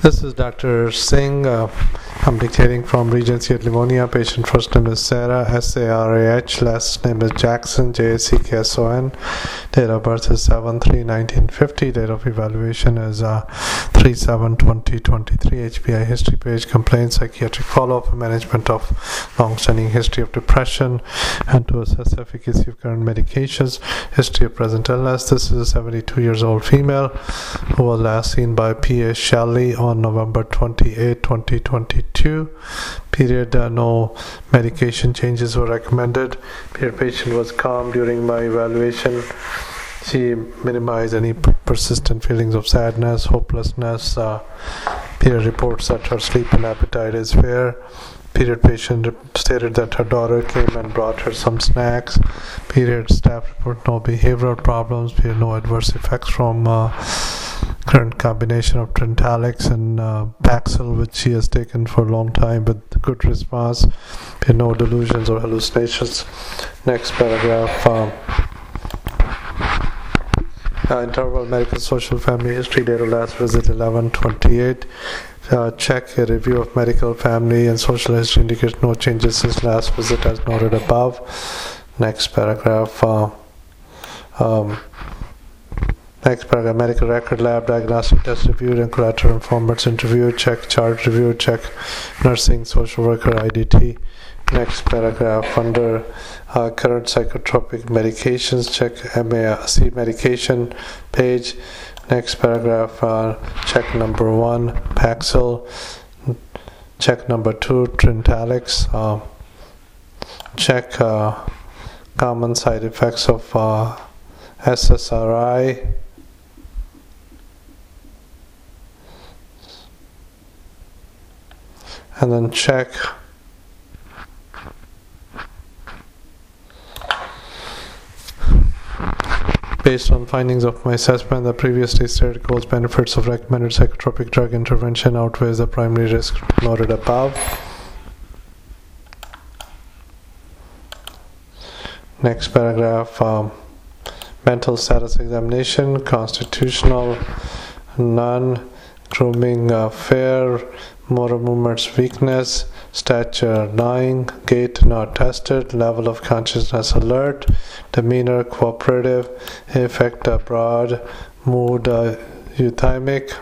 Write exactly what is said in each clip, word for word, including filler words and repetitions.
This is Doctor Singh. Uh, I'm dictating from Regency at Livonia. Patient first name is Sarah, S A R A H. Last name is Jackson, J A C K S O N. Date of birth is seven three nineteen fifty. Date of evaluation is uh, three seven twenty twenty-three. H P I history page, complaints, psychiatric follow-up, and management of long-standing history of depression, and to assess efficacy of current medications. History of present illness. This is a seventy-two years old female who was last seen by P A Shelley on November twenty-eighth, twenty twenty-two. Period, uh, no medication changes were recommended. Period, patient was calm during my evaluation. She minimized any p- persistent feelings of sadness, hopelessness. Uh, period, reports that her sleep and appetite is fair. Period, patient stated that her daughter came and brought her some snacks. Period, staff report no behavioral problems. Period, no adverse effects from uh, current combination of Trintellix and uh, Paxil, which she has taken for a long time with good response. Period, no delusions or hallucinations. Next paragraph. Um, uh, interval medical social family history, date of last visit eleven twenty-eight. Uh, check a review of medical, family, and social history indicates no changes since last visit as noted above. Next paragraph. Uh, um, next paragraph. Medical record, lab, diagnostic test reviewed, and collateral informants interviewed. Check chart reviewed. Check nursing, social worker, I D T. Next paragraph. Under uh, current psychotropic medications, check M A C medication page. Next paragraph, uh, check number one, Paxil. Check number two, Trintellix. Uh, check uh, common side effects of uh, S S R I. And then check based on findings of my assessment, the previously stated goals benefits of recommended psychotropic drug intervention outweighs the primary risk noted above. Next paragraph, um, mental status examination, constitutional, none, grooming uh, fair, motor movements weakness, stature nine, gait not tested, level of consciousness alert, demeanor cooperative, affect abroad, mood uh, euthymic.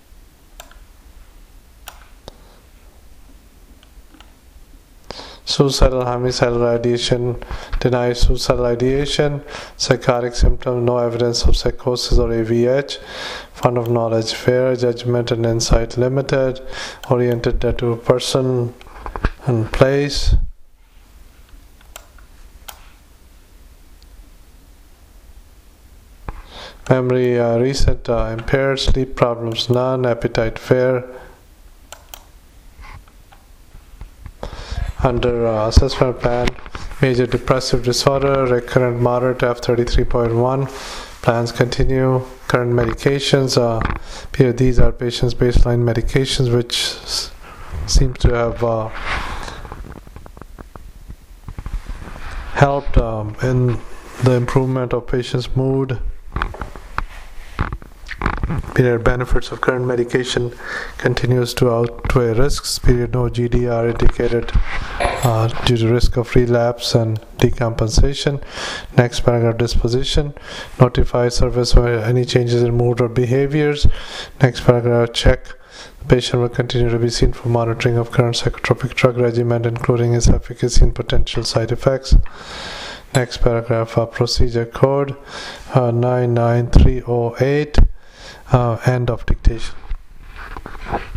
Suicidal, homicidal ideation, denies suicidal ideation, psychotic symptoms, no evidence of psychosis or A V H, fund of knowledge fair, judgment and insight limited, oriented to person and place. Memory uh, recent uh, impaired, sleep problems none, appetite fair. Under uh, assessment plan, major depressive disorder, recurrent moderate F thirty-three point one. Plans continue. Current medications. Uh, here these are patients' baseline medications, which s- seem to have uh, helped um, in the improvement of patients' mood. Period, benefits of current medication continues to outweigh risks. Period, no G D R indicated uh, due to risk of relapse and decompensation. Next paragraph, disposition. Notify service of any changes in mood or behaviors. Next paragraph, check. The patient will continue to be seen for monitoring of current psychotropic drug regimen, including its efficacy and potential side effects. Next paragraph, uh, procedure code uh, nine nine three oh eight. Uh, end of dictation.